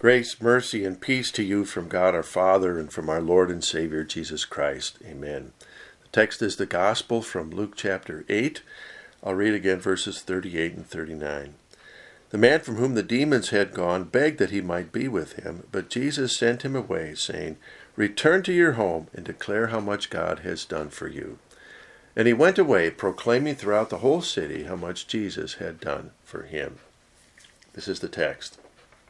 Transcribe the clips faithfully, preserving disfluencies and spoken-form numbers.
Grace, mercy, and peace to you from God our Father and from our Lord and Savior Jesus Christ. Amen. The text is the Gospel from Luke chapter eight. I'll read again verses thirty-eight and thirty-nine. The man from whom the demons had gone begged that he might be with him, but Jesus sent him away, saying, "Return to your home and declare how much God has done for you." And he went away, proclaiming throughout the whole city how much Jesus had done for him. This is the text.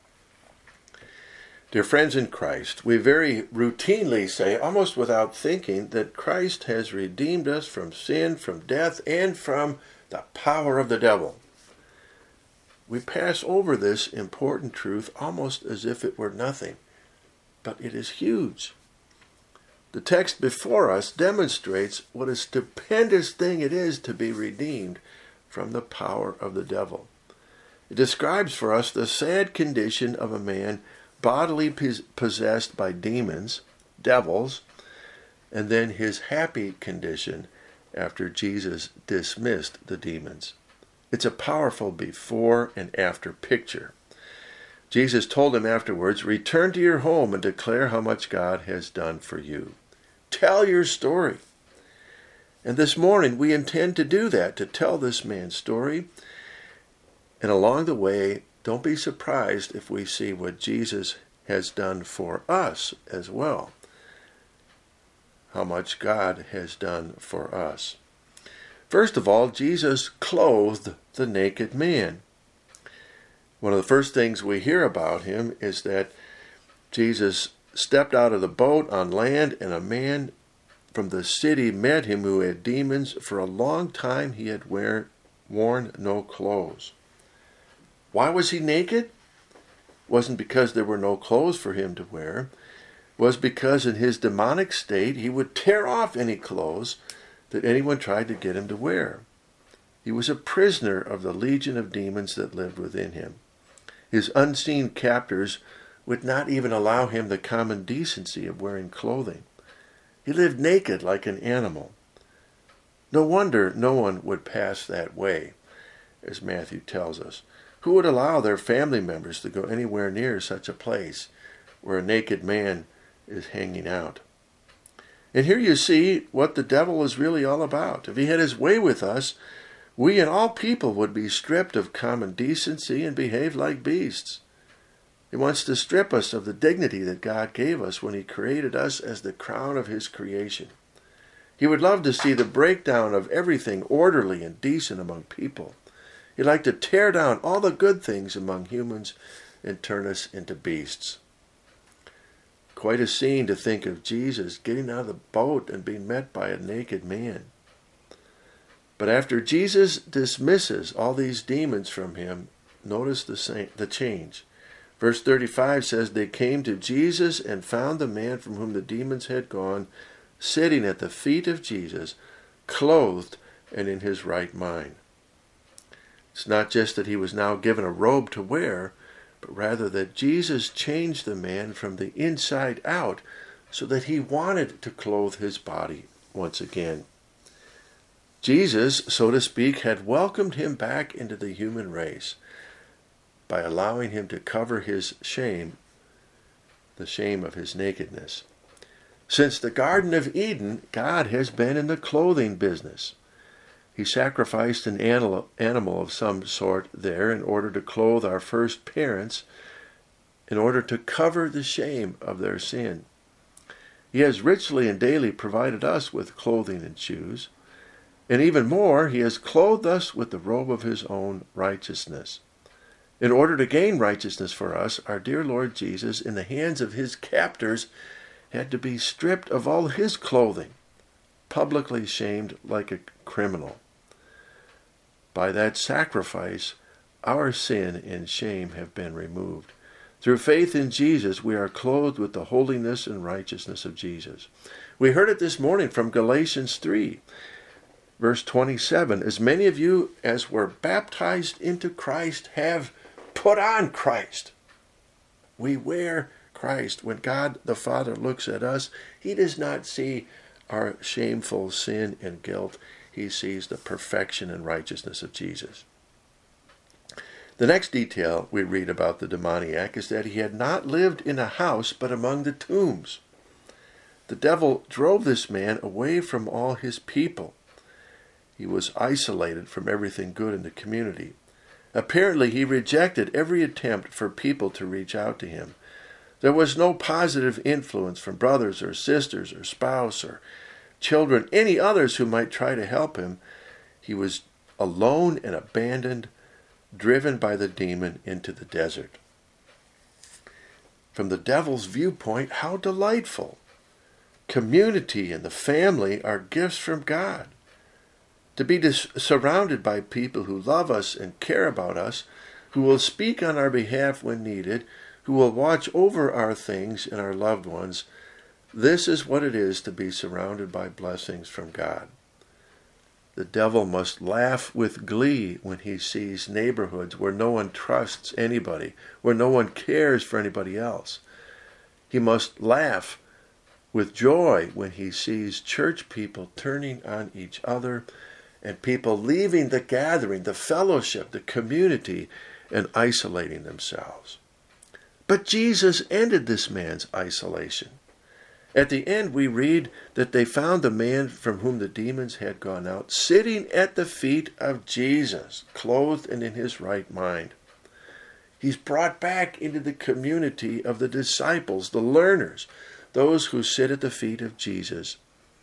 Dear friends in Christ, we very routinely say, almost without thinking, that Christ has redeemed us from sin, from death, and from the power of the devil. We pass over this important truth almost as if it were nothing, but it is huge. The text before us demonstrates what a stupendous thing it is to be redeemed from the power of the devil. It describes for us the sad condition of a man bodily possessed by demons, devils, and then his happy condition after Jesus dismissed the demons. It's a powerful before and after picture. Jesus told him afterwards, "Return to your home and declare how much God has done for you." Tell your story. And this morning we intend to do that, to tell this man's story. And along the way, don't be surprised if we see what Jesus has done for us as well. How much God has done for us. First of all, Jesus clothed the naked man. One of the first things we hear about him is that Jesus stepped out of the boat on land, and a man from the city met him who had demons. For a long time he had wear, worn no clothes. Why was he naked? It wasn't because there were no clothes for him to wear. It was because in his demonic state he would tear off any clothes that anyone tried to get him to wear. He was a prisoner of the legion of demons that lived within him. His unseen captors would not even allow him the common decency of wearing clothing. He lived naked like an animal. No wonder no one would pass that way, as Matthew tells us. Who would allow their family members to go anywhere near such a place where a naked man is hanging out? And here you see what the devil is really all about. If he had his way with us, we and all people would be stripped of common decency and behave like beasts. He wants to strip us of the dignity that God gave us when he created us as the crown of his creation. He would love to see the breakdown of everything orderly and decent among people. He'd like to tear down all the good things among humans and turn us into beasts. Quite a scene to think of Jesus getting out of the boat and being met by a naked man. But after Jesus dismisses all these demons from him, notice the same, the change. Verse thirty-five says, "They came to Jesus and found the man from whom the demons had gone, sitting at the feet of Jesus, clothed and in his right mind." It's not just that he was now given a robe to wear, but rather that Jesus changed the man from the inside out so that he wanted to clothe his body once again. Jesus, so to speak, had welcomed him back into the human race by allowing him to cover his shame, the shame of his nakedness. Since the Garden of Eden, God has been in the clothing business. He sacrificed an animal of some sort there in order to clothe our first parents, in order to cover the shame of their sin. He has richly and daily provided us with clothing and shoes, and even more, he has clothed us with the robe of his own righteousness. In order to gain righteousness for us, our dear Lord Jesus, in the hands of his captors, had to be stripped of all his clothing, publicly shamed like a criminal. By that sacrifice, our sin and shame have been removed. Through faith in Jesus, we are clothed with the holiness and righteousness of Jesus. We heard it this morning from Galatians three, verse twenty-seven. "As many of you as were baptized into Christ have put on Christ." We wear Christ. When God the Father looks at us, he does not see our shameful sin and guilt. He sees the perfection and righteousness of Jesus. The next detail we read about the demoniac is that he had not lived in a house but among the tombs. The devil drove this man away from all his people. He was isolated from everything good in the community. Apparently, he rejected every attempt for people to reach out to him. There was no positive influence from brothers or sisters or spouse or children, any others who might try to help him. He was alone and abandoned, driven by the demon into the desert. From the devil's viewpoint, how delightful! Community and the family are gifts from God. To be dis- surrounded by people who love us and care about us, who will speak on our behalf when needed, who will watch over our things and our loved ones, this is what it is to be surrounded by blessings from God. The devil must laugh with glee when he sees neighborhoods where no one trusts anybody, where no one cares for anybody else. He must laugh with joy when he sees church people turning on each other and people leaving the gathering, the fellowship, the community, and isolating themselves. But Jesus ended this man's isolation. At the end, we read that they found the man from whom the demons had gone out sitting at the feet of Jesus, clothed and in his right mind. He's brought back into the community of the disciples, the learners, those who sit at the feet of Jesus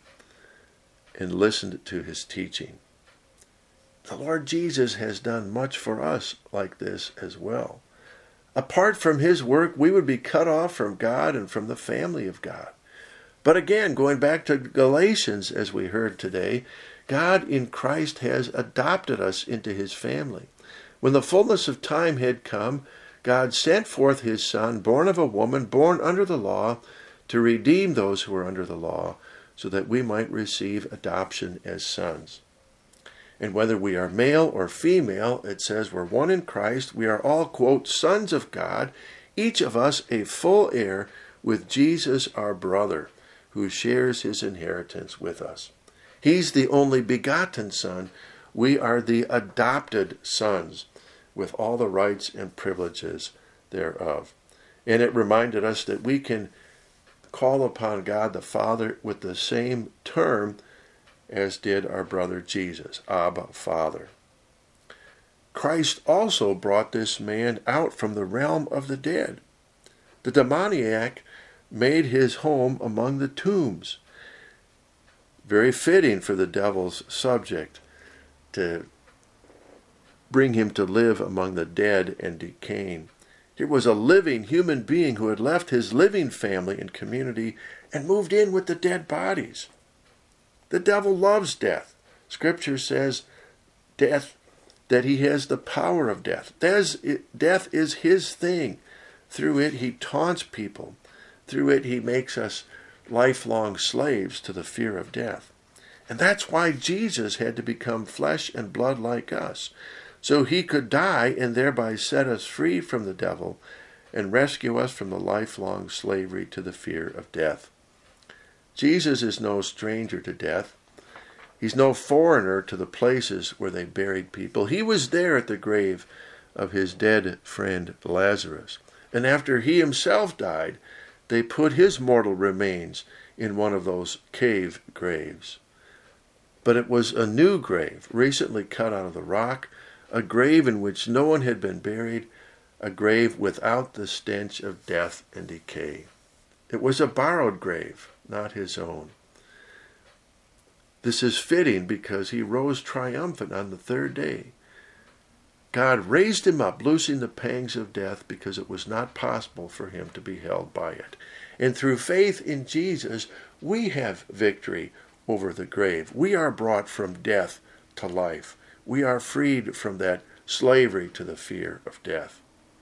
and listen to his teaching. The Lord Jesus has done much for us like this as well. Apart from his work, we would be cut off from God and from the family of God. But again, going back to Galatians, as we heard today, God in Christ has adopted us into his family. When the fullness of time had come, God sent forth his Son, born of a woman, born under the law, to redeem those who were under the law, so that we might receive adoption as sons. And whether we are male or female, it says we're one in Christ. We are all, quote, sons of God, each of us a full heir with Jesus our brother, who shares his inheritance with us. He's the only begotten Son. We are the adopted sons, with all the rights and privileges thereof. And it reminded us that we can call upon God the Father with the same term as did our brother Jesus, Abba, Father. Christ also brought this man out from the realm of the dead. The demoniac made his home among the tombs. Very fitting for the devil's subject to bring him to live among the dead and decaying. Here was a living human being who had left his living family and community and moved in with the dead bodies. The devil loves death. Scripture says death, that he has the power of death. Death is his thing. Through it he taunts people. Through it he makes us lifelong slaves to the fear of death. And that's why Jesus had to become flesh and blood like us, so he could die and thereby set us free from the devil and rescue us from the lifelong slavery to the fear of death. Jesus is no stranger to death. He's no foreigner to the places where they buried people. He was there at the grave of his dead friend Lazarus. And after he himself died, they put his mortal remains in one of those cave graves. But it was a new grave, recently cut out of the rock, a grave in which no one had been buried, a grave without the stench of death and decay. It was a borrowed grave, not his own. This is fitting because he rose triumphant on the third day. God raised him up, loosing the pangs of death, because it was not possible for him to be held by it. And through faith in Jesus, we have victory over the grave. We are brought from death to life. We are freed from that slavery to the fear of death.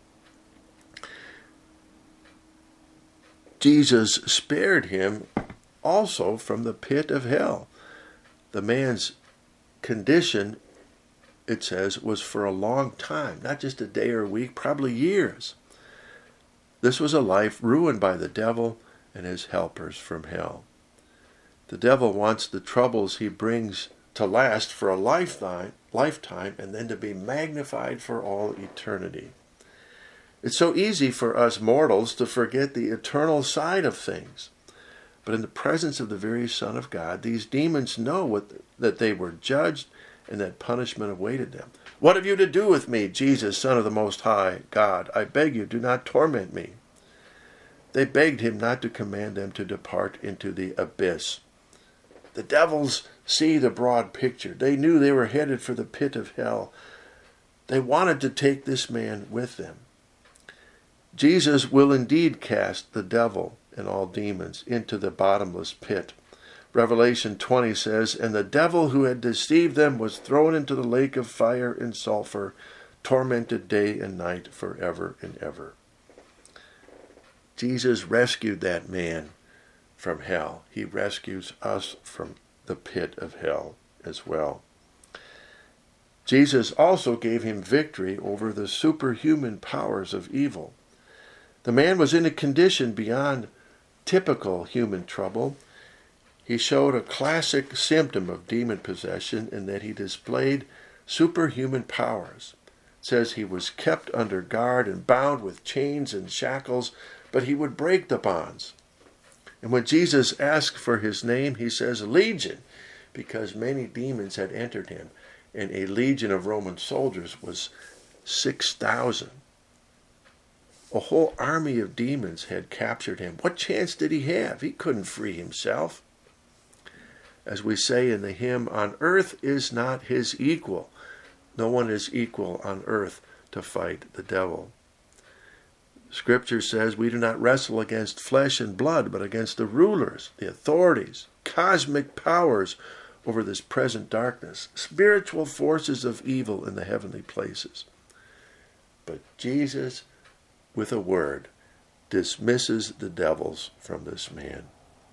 Jesus spared him also from the pit of hell. The man's condition, it says, was for a long time, not just a day or a week, probably years. This was a life ruined by the devil and his helpers from hell. The devil wants the troubles he brings to last for a lifetime, lifetime and then to be magnified for all eternity. It's so easy for us mortals to forget the eternal side of things. But in the presence of the very Son of God, these demons know what, that they were judged and that punishment awaited them. What have you to do with me, Jesus, Son of the Most High God? I beg you, do not torment me. They begged him not to command them to depart into the abyss. The devils see the broad picture. They knew they were headed for the pit of hell. They wanted to take this man with them. Jesus will indeed cast the devil and all demons into the bottomless pit. Revelation twenty says, "And the devil who had deceived them was thrown into the lake of fire and sulfur, tormented day and night forever and ever." Jesus rescued that man from hell. He rescues us from the pit of hell as well. Jesus also gave him victory over the superhuman powers of evil. The man was in a condition beyond typical human trouble. He showed a classic symptom of demon possession in that he displayed superhuman powers. It says he was kept under guard and bound with chains and shackles, but he would break the bonds. And when Jesus asked for his name, he says legion, because many demons had entered him, and a legion of Roman soldiers was six thousand. A whole army of demons had captured him. What chance did he have? He couldn't free himself. As we say in the hymn, on earth is not his equal. No one is equal on earth to fight the devil. Scripture says we do not wrestle against flesh and blood, but against the rulers, the authorities, cosmic powers over this present darkness, spiritual forces of evil in the heavenly places. But Jesus, with a word, dismisses the devils from this man.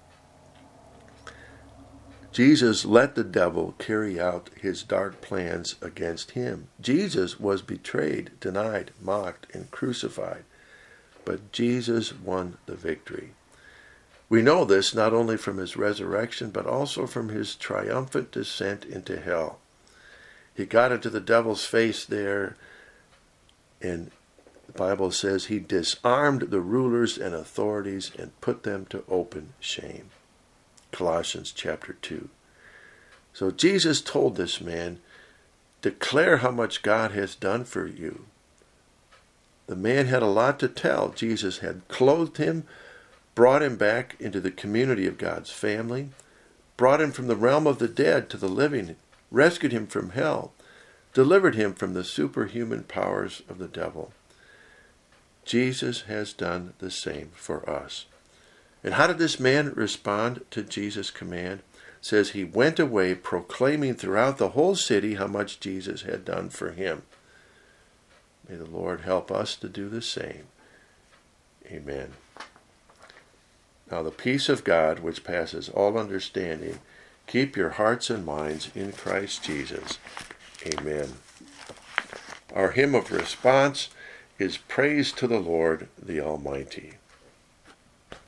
Jesus let the devil carry out his dark plans against him. Jesus was betrayed, denied, mocked, and crucified. But Jesus won the victory. We know this not only from his resurrection, but also from his triumphant descent into hell. He got into the devil's face there, and the Bible says he disarmed the rulers and authorities and put them to open shame. Colossians chapter two. So Jesus told this man, declare how much God has done for you. The man had a lot to tell. Jesus had clothed him, brought him back into the community of God's family, brought him from the realm of the dead to the living, rescued him from hell, delivered him from the superhuman powers of the devil. Jesus has done the same for us. And how did this man respond to Jesus' command? It says he went away proclaiming throughout the whole city how much Jesus had done for him. May the Lord help us to do the same. Amen. Now the peace of God, which passes all understanding, keep your hearts and minds in Christ Jesus. Amen. Our hymn of response is Praise to the Lord, the Almighty.